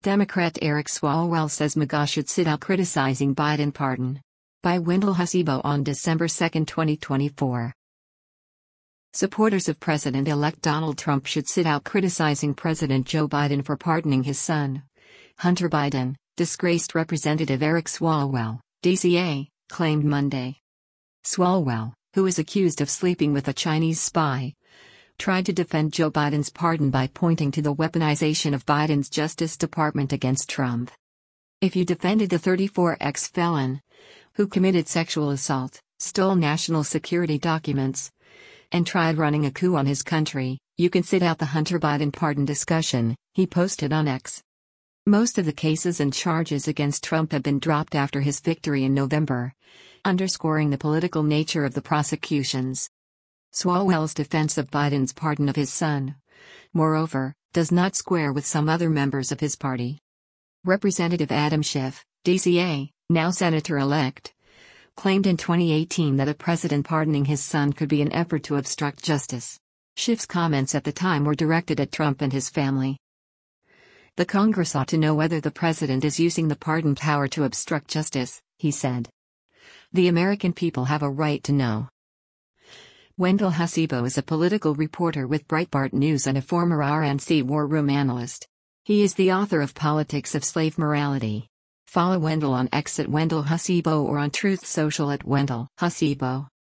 Democrat Eric Swalwell says MAGA should sit out criticizing Biden pardon. By Wendell Hussebo on December 2, 2024. Supporters of President-elect Donald Trump should sit out criticizing President Joe Biden for pardoning his son, Hunter Biden, disgraced Representative Eric Swalwell, DCA, claimed Monday. Swalwell, who is accused of sleeping with a Chinese spy, tried to defend Joe Biden's pardon by pointing to the weaponization of Biden's Justice Department against Trump. If you defended the 34 ex-felon, who committed sexual assault, stole national security documents, and tried running a coup on his country, you can sit out the Hunter Biden pardon discussion, he posted on X. Most of the cases and charges against Trump have been dropped after his victory in November, underscoring the political nature of the prosecutions. Swalwell's defense of Biden's pardon of his son, moreover, does not square with some other members of his party. Representative Adam Schiff, DCA, now senator-elect, claimed in 2018 that a president pardoning his son could be an effort to obstruct justice. Schiff's comments at the time were directed at Trump and his family. The Congress ought to know whether the president is using the pardon power to obstruct justice, he said. The American people have a right to know. Wendell Hussebo is a political reporter with Breitbart News and a former RNC war room analyst. He is the author of Politics of Slave Morality. Follow Wendell on X at Wendell Hussebo or on Truth Social at Wendell Hussebo.